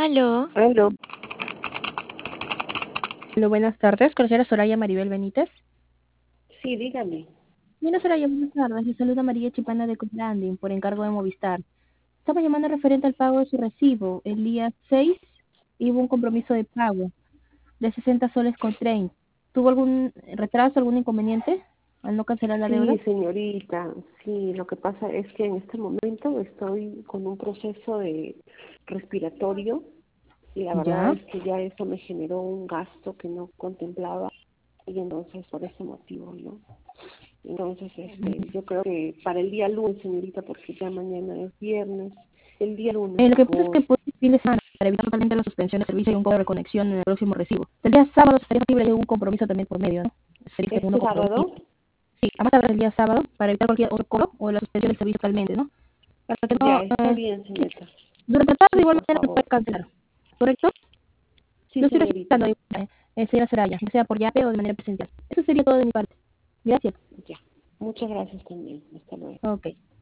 Aló, Aló, Hola, buenas tardes. Conocer a Soraya Maribel Benítez. sí, dígame. Mira, Soraya, buenas tardes. Le saluda María Chipana de Coplanding por encargo de Movistar. Estaba llamando referente al pago de su recibo. El día 6 hubo un compromiso de pago de 60 soles con 30. ¿Tuvo algún retraso, algún inconveniente al no cancelar la deuda? Sí, señorita, sí, lo que pasa es que en este momento estoy con un proceso de respiratorio y la verdad Ya. es que ya eso me generó un gasto que no contemplaba y entonces por ese motivo, ¿no? Entonces, yo creo que para el día lunes, señorita, porque ya mañana es viernes, el día lunes, Lo por que pasa es favor. que por fin de semana, para evitar totalmente la suspensión de servicio y un cobro de reconexión en el próximo recibo. El día sábado sería posible un compromiso también por medio, ¿no? Sería el segundo ¿Este compromiso. sábado? Sí, a más tardar el día sábado para evitar cualquier otro cobro o la suspensión del servicio totalmente, ¿no? Para que Ya, no, está bien, sí, señorita. durante la tarde de Sí, igual por manera se puede favor. cancelar, ¿correcto? Sí, Lo estoy señorita. registrando, señora Soraya, ya sea por Yape o de manera presencial. Eso sería todo de mi parte. Gracias. Ya. Muchas gracias también. Hasta luego. Ok.